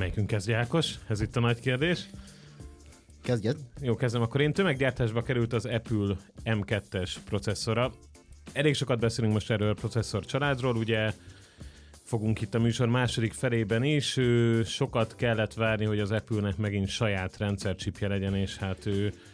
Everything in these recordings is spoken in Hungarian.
Melyikünk kezdje, Ákos? Ez itt a nagy kérdés. Kezdjed. Jó, kezdem. Akkor én tömeggyártásba került az Apple M2-es processzora. Elég sokat beszélünk most erről a processzor családról, ugye fogunk itt a műsor második felében is. Sokat kellett várni, hogy az Apple-nek megint saját rendszercsipje legyen, és hát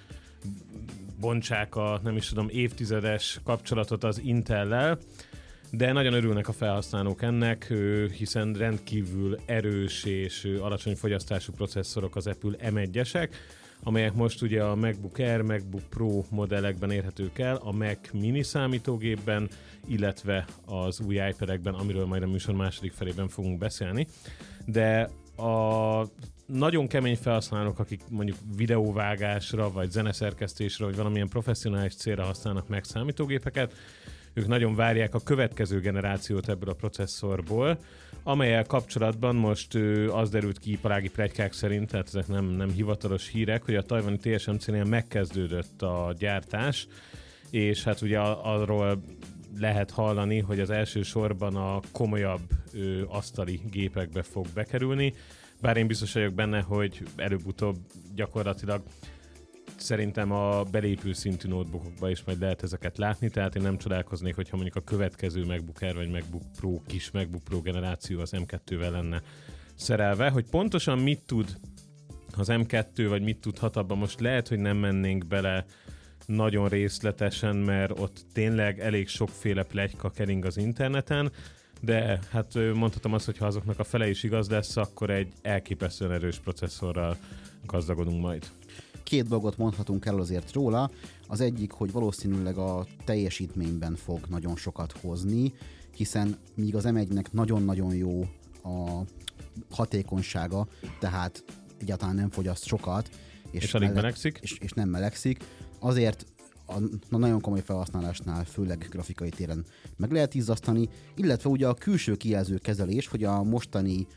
bontsák a, nem is tudom, évtizedes kapcsolatot az Intellel, de nagyon örülnek a felhasználók ennek, hiszen rendkívül erős és alacsony fogyasztású processzorok az Apple M1-esek, amelyek most ugye a MacBook Air, MacBook Pro modellekben érhetők el, a Mac mini számítógépben, illetve az új iPad-ekben, amiről majd a műsor második felében fogunk beszélni. De a nagyon kemény felhasználók, akik mondjuk videóvágásra, vagy zeneszerkesztésre, vagy valamilyen professzionális célra használnak meg számítógépeket, ők nagyon várják a következő generációt ebből a processzorból, amellyel kapcsolatban most az derült ki iparági pletykák szerint, tehát ezek nem hivatalos hírek, hogy a tajvani TSMC-nél megkezdődött a gyártás, és hát ugye arról lehet hallani, hogy az első sorban a komolyabb asztali gépekbe fog bekerülni, bár én biztos vagyok benne, hogy előbb-utóbb gyakorlatilag szerintem a belépő szintű notebookokban is majd lehet ezeket látni, tehát én nem csodálkoznék, hogyha mondjuk a következő MacBook Air vagy MacBook Pro, kis MacBook Pro generáció az M2-vel lenne szerelve. Hogy pontosan mit tud az M2, vagy mit tudhat abban, most lehet, hogy nem mennénk bele nagyon részletesen, mert ott tényleg elég sokféle pletyka kering az interneten, de hát mondhatom azt, hogy ha azoknak a fele is igaz lesz, akkor egy elképesztően erős processzorral gazdagodunk majd. Két dolgot mondhatunk el azért róla. Az egyik, hogy valószínűleg a teljesítményben fog nagyon sokat hozni, hiszen míg az M1-nek nagyon-nagyon jó a hatékonysága, tehát egyáltalán nem fogyaszt sokat, és alig melegszik. És nem melegszik, azért a nagyon komoly felhasználásnál, főleg grafikai téren meg lehet izzasztani, illetve ugye a külső kijelző kezelés, hogy a mostani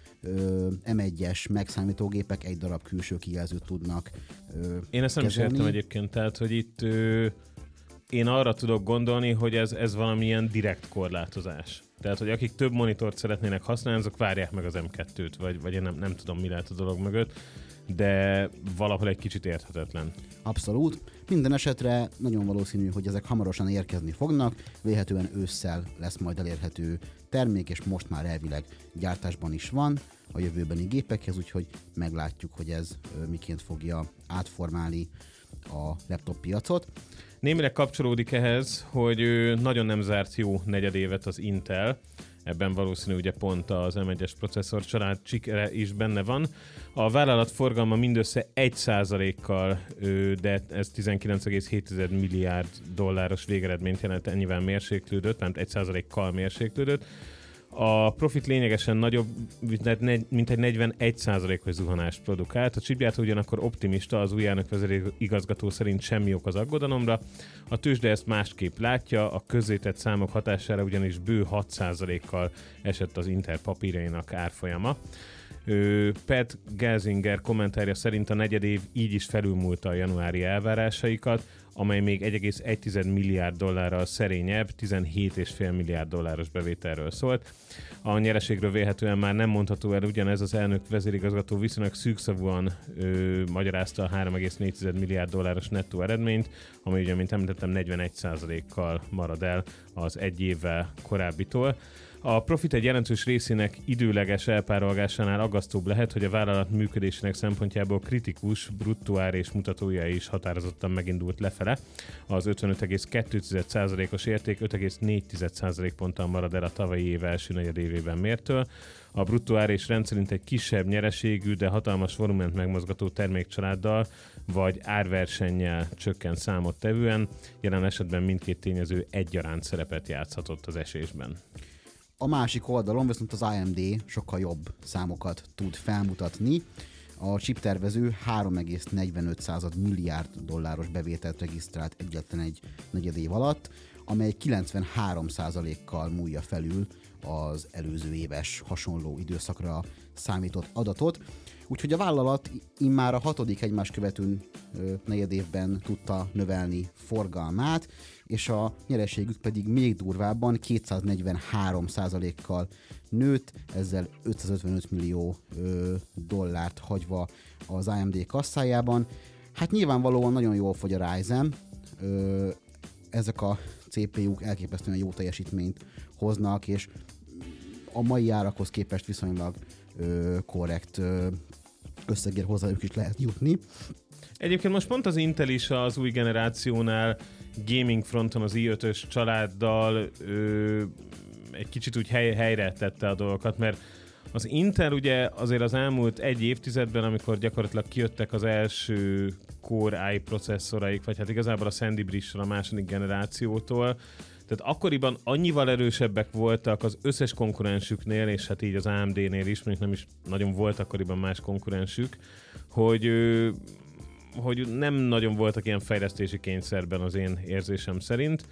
M1-es megszámítógépek egy darab külső kijelzőt tudnak Én ezt nem is értem egyébként, tehát hogy itt én arra tudok gondolni, hogy ez valamilyen direkt korlátozás. Tehát, hogy akik több monitort szeretnének használni, azok várják meg az M2-t, vagy én nem tudom, mi lehet a dolog mögött, de valahol egy kicsit érthetetlen. Abszolút. Minden esetre nagyon valószínű, hogy ezek hamarosan érkezni fognak, vélhetően ősszel lesz majd elérhető termék, és most már elvileg gyártásban is van a jövőbeni gépekhez, úgyhogy meglátjuk, hogy ez miként fogja átformálni a laptop piacot. Némileg kapcsolódik ehhez, hogy nagyon nem zárt jó negyedévet az Intel, ebben valószínű ugye pont az M1-es processzor család sikere is benne van. A vállalat forgalma mindössze 1%-kal, de ez 19,7 milliárd dolláros végeredményt jelent, ennyivel mérséklődött, nem 1%-kal mérséklődött. A profit lényegesen nagyobb, mint egy 41%-os zuhanást produkált. A chipgyártó ugyanakkor optimista, az új elnökvezérigazgató szerint semmi ok az aggodalomra. A tőzsde ezt másképp látja, a közzétett számok hatására ugyanis bő 6%-kal esett az Intel papírjainak árfolyama. Pat Gelsinger kommentárja szerint a negyedév így is felülmúlta a januári elvárásaikat, amely még 1,1 milliárd dollárral szerényebb, 17,5 milliárd dolláros bevételről szólt. A nyereségről vélhetően már nem mondható el ugyanez, az elnök vezérigazgató viszonylag szűkszavúan magyarázta a 3,4 milliárd dolláros nettó eredményt, ami ugye, mint említettem, 41%-kal marad el az egy évvel korábbitól. A profit egy jelentős részének időleges elpárolgásánál aggasztóbb lehet, hogy a vállalat működésének szempontjából kritikus bruttó ár és mutatója is határozottan megindult lefele. Az 55,2%-os érték 5,4% ponttal marad el a tavalyi év első negyedévében mértől. A bruttó ár és rendszerint egy kisebb nyereségű, de hatalmas volument megmozgató termékcsaláddal vagy árversennyel csökkent számottevően, jelen esetben mindkét tényező egyaránt szerepet játszhatott az esésben. A másik oldalon viszont az AMD sokkal jobb számokat tud felmutatni. A chiptervező 3,45 milliárd dolláros bevételt regisztrált egyetlen egy negyedév alatt, amely 93%-kal múlja felül az előző éves hasonló időszakra számított adatot. Úgyhogy a vállalat immár a 6. egymást követő negyedévben tudta növelni forgalmát, és a nyereségük pedig még durvábban 243%-kal nőtt, ezzel 555 millió dollárt hagyva az AMD kasszájában. Hát nyilvánvalóan nagyon jól fogy a Ryzen, ezek a CPU-k elképesztően jó teljesítményt hoznak, és a mai árakhoz képest viszonylag korrekt összegért hozzájuk is lehet jutni. Egyébként most pont az Intel is az új generációnál gaming fronton az i5-ös családdal egy kicsit úgy helyre tette a dolgokat, mert az Intel ugye azért az elmúlt egy évtizedben, amikor gyakorlatilag kijöttek az első Core i processzoraik, vagy hát igazából a Sandy Bridge-ről a második generációtól, tehát akkoriban annyival erősebbek voltak az összes konkurensüknél, és hát így az AMD-nél is, mondjuk nem is nagyon volt akkoriban más konkurensük, hogy nem nagyon voltak ilyen fejlesztési kényszerben az én érzésem szerint.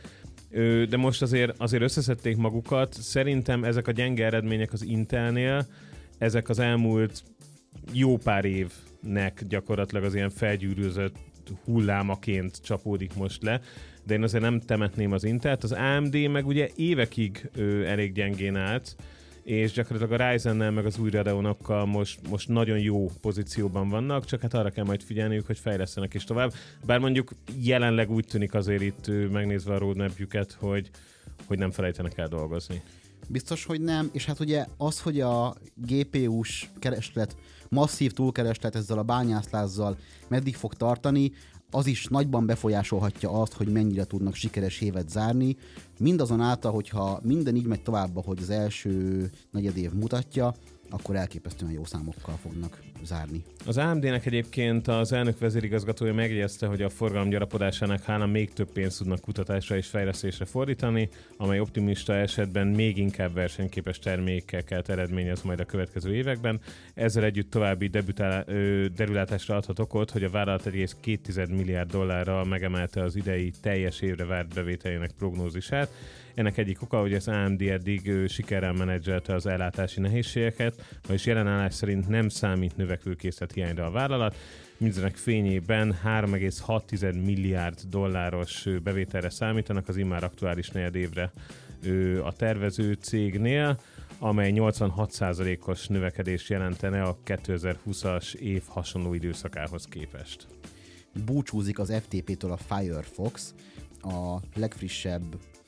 De most azért összeszedték magukat. Szerintem ezek a gyenge eredmények az Intelnél, ezek az elmúlt jó pár évnek gyakorlatilag az ilyen felgyűrűzött hullámaként csapódik most le, de én azért nem temetném az Intelt. Az AMD meg ugye évekig elég gyengén állt, és gyakorlatilag a Ryzen-nel meg az új Radeonokkal most nagyon jó pozícióban vannak, csak hát arra kell majd figyelniük, hogy fejlesztenek is tovább. Bár mondjuk jelenleg úgy tűnik azért itt megnézve a roadmap-jüket, hogy nem felejtenek el dolgozni. Biztos, hogy nem, és hát ugye az, hogy a GPU-s kereslet, masszív túlkereslet ezzel a bányászlázzal meddig fog tartani, az is nagyban befolyásolhatja azt, hogy mennyire tudnak sikeres évet zárni. Mindazonáltal, hogyha minden így megy tovább, ahogy az első negyedév mutatja, akkor elképesztően jó számokkal fognak zárni. Az AMD-nek egyébként az elnök vezérigazgatója megjegyezte, hogy a forgalom gyarapodásának hálán még több pénzt tudnak kutatásra és fejlesztésre fordítani, amely optimista esetben még inkább versenyképes termékeket eredményez majd a következő években. Ezzel együtt további derülátásra adhat okot, hogy a vállalat 1,2 milliárd dollárral megemelte az idei teljes évre várt bevételének prognózisát. Ennek egyik oka, hogy az AMD eddig sikerrel menedzselte az ellátási nehézségeket, vagyis jelenállás szerint nem számít növekvőkészlet hiányra a vállalat. Mindenek fényében 3,6 milliárd dolláros bevételre számítanak az immár aktuális negyedévre a tervező cégnél, amely 86%-os növekedést jelentene a 2020-as év hasonló időszakához képest. Búcsúzik az FTP-től a Firefox, a legfrissebb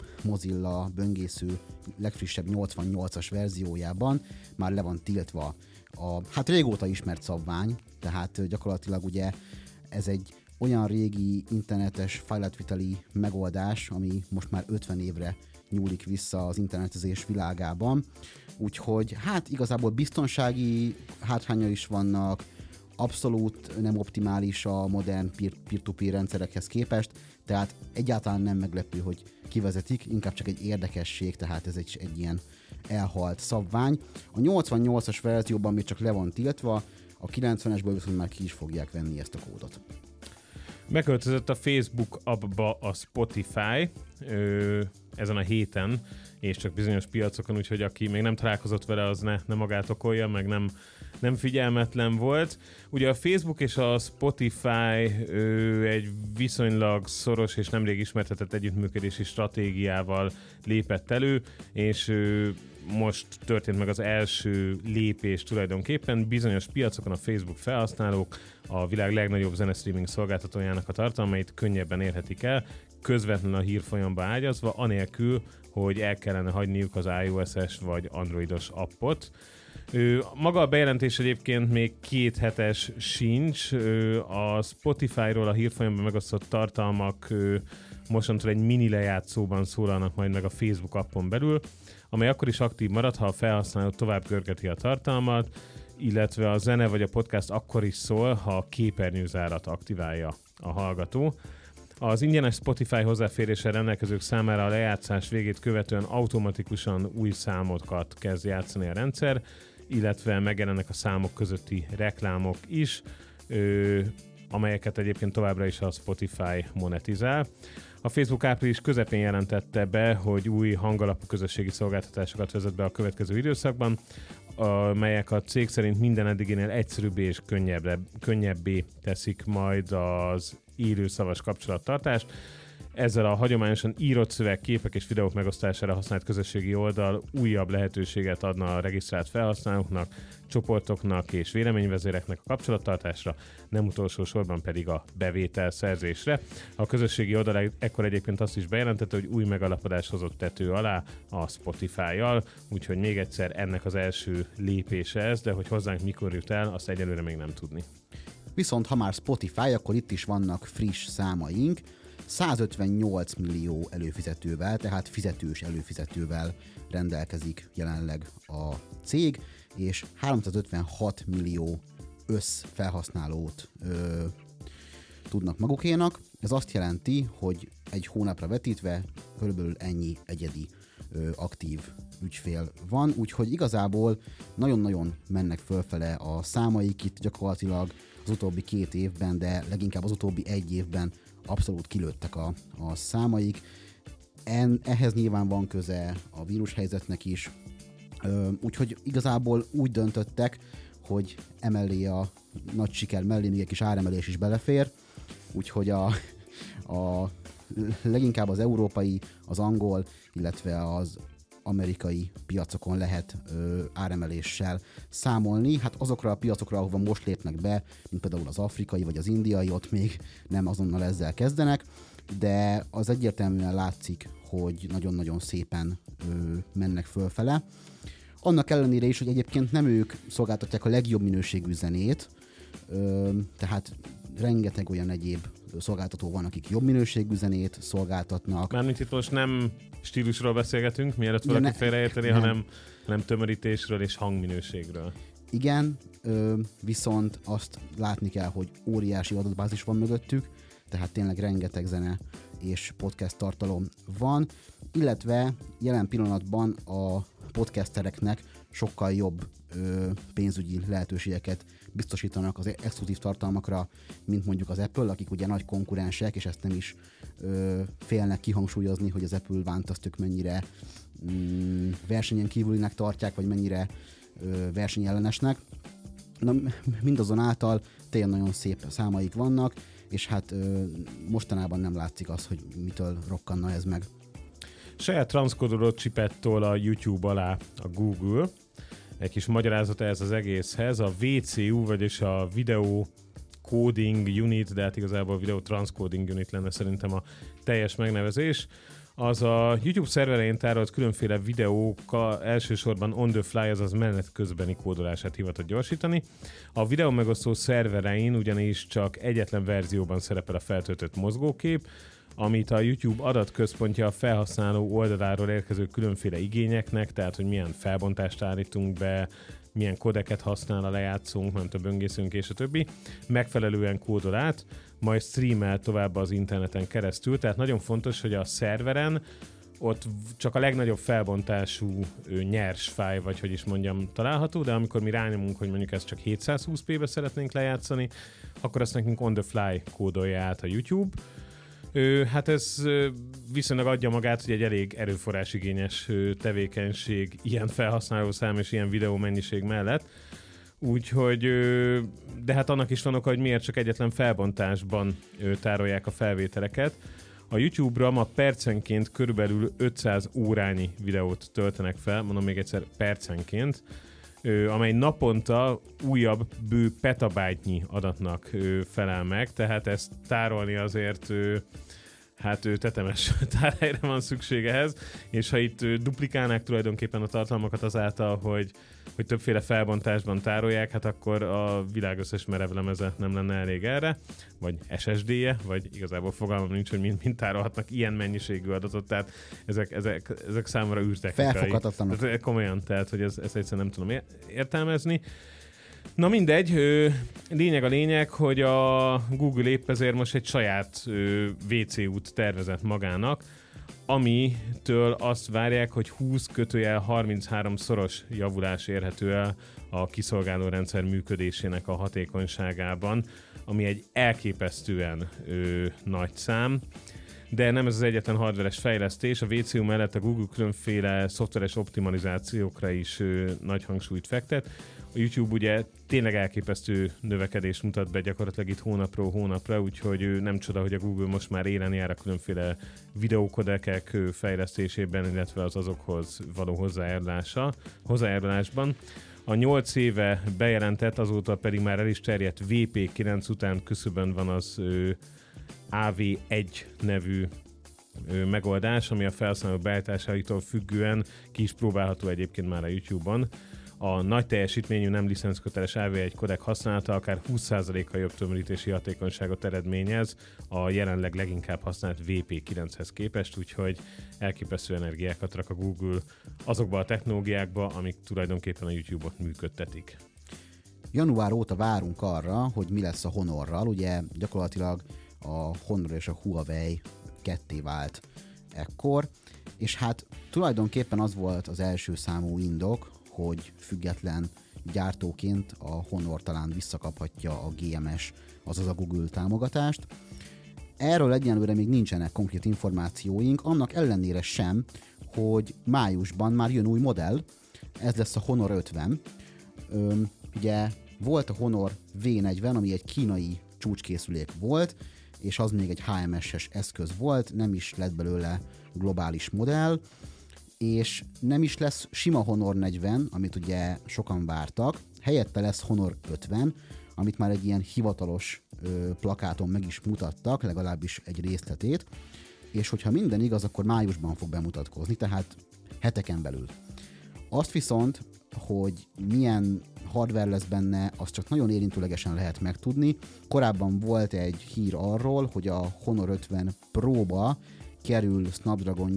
Mozilla böngésző legfrissebb 88-as verziójában már le van tiltva hát régóta ismert szabvány, tehát gyakorlatilag ugye ez egy olyan régi internetes fájlatviteli megoldás, ami most már 50 évre nyúlik vissza az internetezés világában, úgyhogy hát igazából biztonsági hátránya is vannak, abszolút nem optimális a modern peer-to-peer rendszerekhez képest, tehát egyáltalán nem meglepő, hogy kivezetik, inkább csak egy érdekesség, tehát ez egy ilyen elhalt szabvány. A 88-as verzióban még csak le van tiltva, a 90-esből viszont már ki is fogják venni ezt a kódot. Beköltözött a Facebook appba a Spotify ezen a héten, és csak bizonyos piacokon, úgyhogy aki még nem találkozott vele, az ne magát okolja, meg nem figyelmetlen volt. Ugye a Facebook és a Spotify egy viszonylag szoros és nemrég ismertetett együttműködési stratégiával lépett elő, és most történt meg az első lépés tulajdonképpen. Bizonyos piacokon a Facebook felhasználók a világ legnagyobb zenestreaming szolgáltatójának a tartalmait könnyebben érhetik el, közvetlenül a hírfolyamba ágyazva, anélkül, hogy el kellene hagyniuk az iOS-es vagy androidos appot. Maga a bejelentés egyébként még 2 hetes sincs. A Spotify-ról a hírfolyamban megosztott tartalmak mostantól egy mini lejátszóban szólalnak majd meg a Facebook appon belül, amely akkor is aktív marad, ha a felhasználó tovább görgeti a tartalmat, illetve a zene vagy a podcast akkor is szól, ha a képernyőzárat aktiválja a hallgató. Az ingyenes Spotify hozzáféréssel rendelkezők számára a lejátszás végét követően automatikusan új számokat kezd játszani a rendszer, illetve megjelennek a számok közötti reklámok is. amelyeket egyébként továbbra is a Spotify monetizál. A Facebook április közepén jelentette be, hogy új hangalapú közösségi szolgáltatásokat vezet be a következő időszakban, melyek a cég szerint minden eddiginél egyszerűbbé és könnyebbé teszik majd az élő szavas kapcsolattartást. Ezzel a hagyományosan írott szöveg, képek és videók megosztására használt közösségi oldal újabb lehetőséget adna a regisztrált felhasználóknak, csoportoknak és véleményvezéreknek a kapcsolattartásra, nem utolsó sorban pedig a bevételszerzésre. A közösségi oldal ekkor egyébként azt is bejelentette, hogy új megalapodás hozott tető alá a Spotify-jal, úgyhogy még egyszer ennek az első lépése ez, de hogy hozzánk mikor jut el, azt egyelőre még nem tudni. Viszont ha már Spotify, akkor itt is vannak friss számaink. 158 millió előfizetővel, tehát fizetős előfizetővel rendelkezik jelenleg a cég, és 356 millió összfelhasználót tudnak magukénak. Ez azt jelenti, hogy egy hónapra vetítve körülbelül ennyi egyedi aktív ügyfél van, úgyhogy igazából nagyon-nagyon mennek fölfele a számaik itt gyakorlatilag az utóbbi 2 évben, de leginkább az utóbbi 1 évben abszolút kilőttek a számaik. Ehhez nyilván van köze a vírushelyzetnek is, úgyhogy igazából úgy döntöttek, hogy emellé a nagy siker mellé még egy kis áremelés is belefér, úgyhogy leginkább az európai, az angol, illetve az amerikai piacokon lehet áremeléssel számolni. Hát azokra a piacokra, ahova most lépnek be, mint például az afrikai vagy az indiai, ott még nem azonnal ezzel kezdenek, de az egyértelműen látszik, hogy nagyon-nagyon szépen mennek fölfele. Annak ellenére is, hogy egyébként nem ők szolgáltatják a legjobb minőségű zenét, tehát rengeteg olyan egyéb szolgáltató van, akik jobb minőségű zenét szolgáltatnak. Mármint itt most nem stílusról beszélgetünk, mielőtt valaki félreérteni, hanem tömörítésről és hangminőségről. Igen, viszont azt látni kell, hogy óriási adatbázis van mögöttük, tehát tényleg rengeteg zene és podcast tartalom van, illetve jelen pillanatban a podcastereknek sokkal jobb pénzügyi lehetőségeket biztosítanak az exkluzív tartalmakra, mint mondjuk az Apple, akik ugye nagy konkurensek, és ezt nem is félnek kihangsúlyozni, hogy az Apple One-t azt ők mennyire versenyen kívülinek tartják, vagy mennyire versenyellenesnek. Na, mindazonáltal tényleg nagyon szép számaik vannak, és hát mostanában nem látszik az, hogy mitől rokkanna ez meg. Saját transzkodoló csipettől a YouTube alá a Google. Egy kis magyarázata ez az egészhez. A VCU, vagyis a Video Coding Unit, de hát igazából Video Transcoding Unit lenne szerintem a teljes megnevezés. Az a YouTube szerverein tárolt különféle videók elsősorban on the fly, azaz menet közbeni kódolását hivatott gyorsítani. A videó megosztó szerverein ugyanis csak egyetlen verzióban szerepel a feltöltött mozgókép, amit a YouTube adatközpontja a felhasználó oldaláról érkező különféle igényeknek, tehát hogy milyen felbontást állítunk be, milyen kodeket használ a lejátszónk, nem több böngészünk és a többi, megfelelően kódol át, majd streamel tovább az interneten keresztül, tehát nagyon fontos, hogy a szerveren ott csak a legnagyobb felbontású nyers fájl, vagy hogy is mondjam, található, de amikor mi rányomunk, hogy mondjuk ezt csak 720p-be szeretnénk lejátszani, akkor azt nekünk on the fly kódolja át a YouTube. Hát ez viszonylag adja magát, hogy egy elég erőforrásigényes tevékenység ilyen felhasználószám és ilyen videó mennyiség mellett. Úgyhogy, de hát annak is van oka, hogy miért csak egyetlen felbontásban tárolják a felvételeket. A YouTube-ra ma percenként körülbelül 500 órányi videót töltenek fel, mondom még egyszer percenként, amely naponta újabb bő petabájtnyi adatnak felel meg, tehát ezt tárolni azért tetemes tárhelyre van szükség ehhez, és ha itt duplikálnák tulajdonképpen a tartalmakat azáltal, hogy többféle felbontásban tárolják, hát akkor a világ összes merevlemeze nem lenne elég erre, vagy SSD-je, vagy igazából fogalmam nincs, hogy mind tárolhatnak ilyen mennyiségű adatot, tehát ezek számomra űrtechnikai. Felfoghatatlanok. Tehát komolyan, tehát hogy ezt egyszerűen nem tudom értelmezni. Na mindegy, lényeg, hogy a Google épp ezért most egy saját WC-út tervezett magának, amitől azt várják, hogy 20-33 szoros javulás érhető el a kiszolgáló rendszer működésének a hatékonyságában, ami egy elképesztően nagy szám. De nem ez az egyetlen hardveres fejlesztés. A VCU mellett a Google különféle szoftveres optimalizációkra is nagy hangsúlyt fektet. A YouTube ugye tényleg elképesztő növekedést mutat be gyakorlatilag itt hónapról hónapra, úgyhogy nem csoda, hogy a Google most már élen jár a különféle videókodekek fejlesztésében, illetve az azokhoz való hozzájárulásban. A 8 éve bejelentett, azóta pedig már el is terjedt VP9 után küszöbön van az AV1 nevű megoldás, ami a felhasználók beállításaitól függően ki is próbálható egyébként már a YouTube-on. A nagy teljesítményű nem licencköteles AV1 kodek használata akár 20%-kal jobb tömörítési hatékonyságot eredményez a jelenleg leginkább használt VP9-hez képest, úgyhogy elképesztő energiákat rak a Google azokba a technológiákba, amik tulajdonképpen a YouTube-ot működtetik. Január óta várunk arra, hogy mi lesz a Honorral. Ugye gyakorlatilag a Honor és a Huawei ketté vált ekkor, és hát tulajdonképpen az volt az első számú indok, hogy független gyártóként a Honor talán visszakaphatja a GMS, azaz a Google támogatást. Erről egyenlőre még nincsenek konkrét információink, annak ellenére sem, hogy májusban már jön új modell, ez lesz a Honor 50. Ugye volt a Honor V40, ami egy kínai csúcskészülék volt, és az még egy HMS-es eszköz volt, nem is lett belőle globális modell, és nem is lesz sima Honor 40, amit ugye sokan vártak, helyette lesz Honor 50, amit már egy ilyen hivatalos plakáton meg is mutattak, legalábbis egy részletét, és hogyha minden igaz, akkor májusban fog bemutatkozni, tehát heteken belül. Azt viszont, hogy milyen hardware lesz benne, azt csak nagyon érintőlegesen lehet megtudni. Korábban volt egy hír arról, hogy a Honor 50 Pro-ba kerül Snapdragon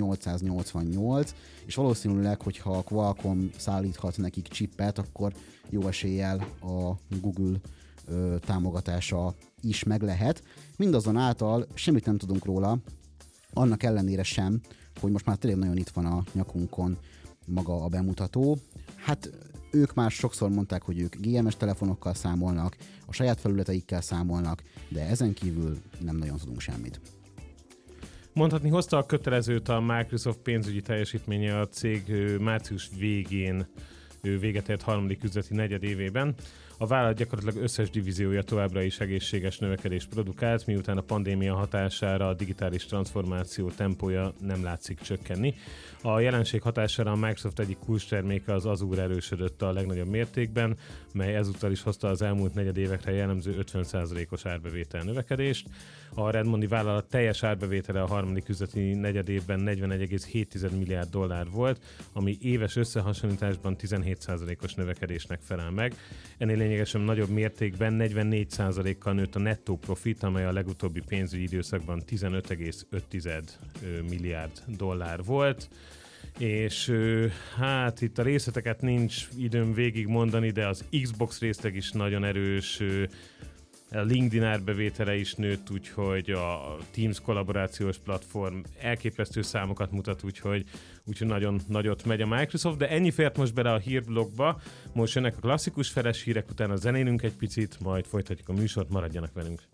888, és valószínűleg, hogyha a Qualcomm szállíthat nekik chipet, akkor jó eséllyel a Google támogatása is meg lehet. Mindazonáltal semmit nem tudunk róla, annak ellenére sem, hogy most már tényleg nagyon itt van a nyakunkon maga a bemutató. Hát ők már sokszor mondták, hogy ők GMS telefonokkal számolnak, a saját felületeikkel számolnak, de ezen kívül nem nagyon tudunk semmit. Mondhatni hozta a kötelezőt a Microsoft pénzügyi teljesítménye a cég március végén véget ért harmadik üzleti negyedévében. A vállalat gyakorlatilag összes divíziója továbbra is egészséges növekedést produkált, miután a pandémia hatására a digitális transformáció tempója nem látszik csökkenni. A jelenség hatására a Microsoft egyik kulcsterméke az Azure erősödött a legnagyobb mértékben, mely ezúttal is hozta az elmúlt negyedévekre jellemző 50%-os árbevétel növekedést. A Redmondi vállalat teljes árbevétele a harmadik üzleti negyedévben 41,7 milliárd dollár volt, ami éves összehasonlításban 17%-os növekedésnek felel meg. Ennél lényegesen nagyobb mértékben 44%-kal nőtt a nettó profit, amely a legutóbbi pénzügyi időszakban 15,5 milliárd dollár volt. És hát itt a részleteket nincs időm végigmondani, de az Xbox részleg is nagyon erős, a LinkedIn árbevétele is nőtt, úgyhogy a Teams kollaborációs platform elképesztő számokat mutat, úgyhogy nagyon nagyot megy a Microsoft, de ennyi fért most bele a hírblogba. Most jönnek a klasszikus feles hírek, utána zenélünk egy picit, majd folytatjuk a műsort, maradjanak velünk.